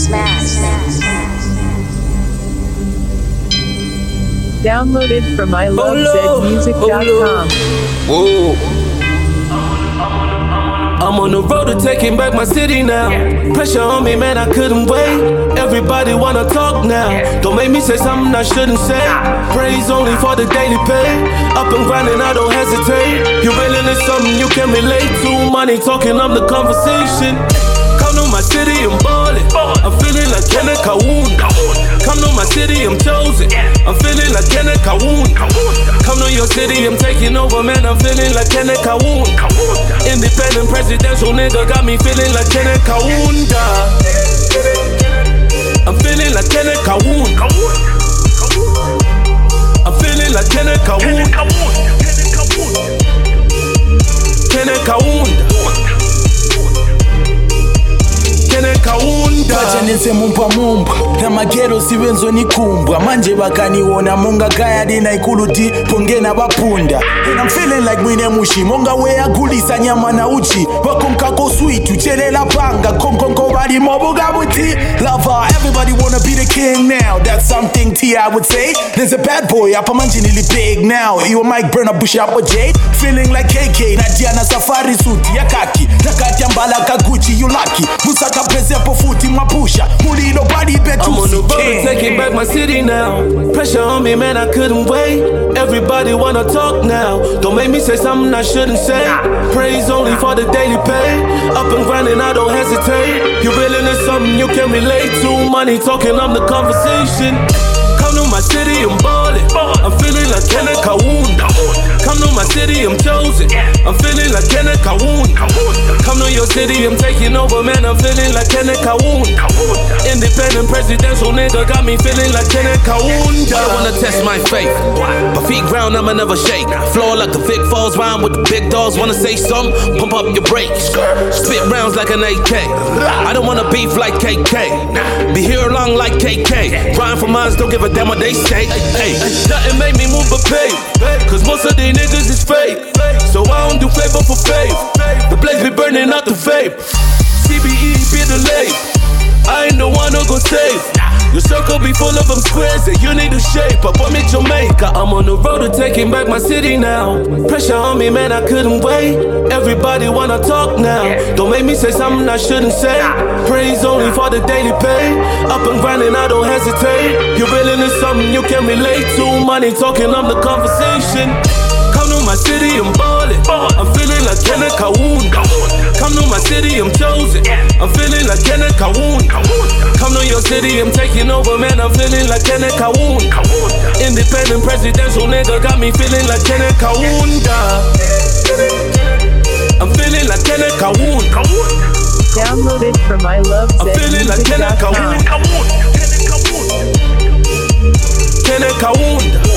Downloaded from ilovezmusic.com. Whoa. I'm on the road to taking back my city now. Pressure on me, man, I couldn't wait. Everybody wanna talk now. Don't make me say something I shouldn't say. Praise only for the daily pay. Up and grinding, I don't hesitate. You really need something you can relate to. Money talking, I'm the conversation. Come to my city, I'm ballin'. I'm feeling like Kenneth Kaunda. Come to my city, I'm chosen. I'm feeling like Kenneth Kaunda. Come to your city, I'm taking over, man. I'm feeling like Kenneth Kaunda. Independent presidential nigga got me feeling like Kenneth Kaunda. I'm feeling like Kenneth Kaunda. I'm feeling like Kenneth Kaunda. Kenneth Kaunda. Pacha nense mumpa na magero siwenzo nikumbwa manje bakaniona munga kaya dina ikuluti pongena bapunda. And I'm feeling like mwine mushi monga we agulisa nyama na uchi bakumkako sweet uchelela panga konkonko bali mobuga buti lover. Everybody wanna be the king now, that's something T.I. would say. There's a bad boy hapa manje nili big now. You might burn a bush up a Jade. Feeling like KK na Diana safari suit ya kaki nakati ambala kaguchi you lucky musaka presepo futi mapusha muli nobody bet you. I'm on the road to taking back my city now. Pressure on me, man, I couldn't wait. Everybody wanna talk now. Don't make me say something I shouldn't say. Praise only for the daily pay. Up and grinding, I don't hesitate. You really need something you can relate to. Money talking, I'm the conversation. Come to my city, I'm ballin'. I'm feeling like Kenneth Kaunda. Come to my city, I'm chosen. I'm feeling like Kenneth Kaunda. Come to your city, I'm taking over, man. I'm feeling like Kenneth Kaunda. Independent presidential nigga got me feeling like Kenneth Kaunda. I wanna test my faith, but feet ground, I'ma never shake. Floor like the Vic Falls, rhyme with the big dogs. Wanna say something? Pump up your brakes. Spit rounds like an AK. I don't wanna beef like KK. Be here along like KK. Grind for mines, don't give a damn what they say. Hey, nothing make me move but pay. Cause most of these niggas is fake. So I don't do favor for faith. The place be burning out the vape. CBE be delayed. I ain't the one who gon' save. Your circle be full of them squares that you need to shape up. I'm in Jamaica. I'm on the road to taking back my city now. Pressure on me, man, I couldn't wait. Everybody wanna talk now. Don't make me say something I shouldn't say. Praise only for the daily pay. Up and grinding, I don't hesitate. You really need something you can relate to. Money talking, I'm the conversation. Come to my city, I'm ballin'. I'm feeling like Kenneth Kaunda. Come to my city, I'm chosen. I'm feeling like Kenneth Kaunda. Come to your city, I'm taking over, man. I'm feeling like Kenneth Kaunda. Independent presidential nigga got me feeling like Kenneth Kaunda. I'm feeling like Kenneth Kaunda. Downloaded from ilovezmusic.com. I'm feeling like Kenneth Kaunda. Kenneth Kaunda.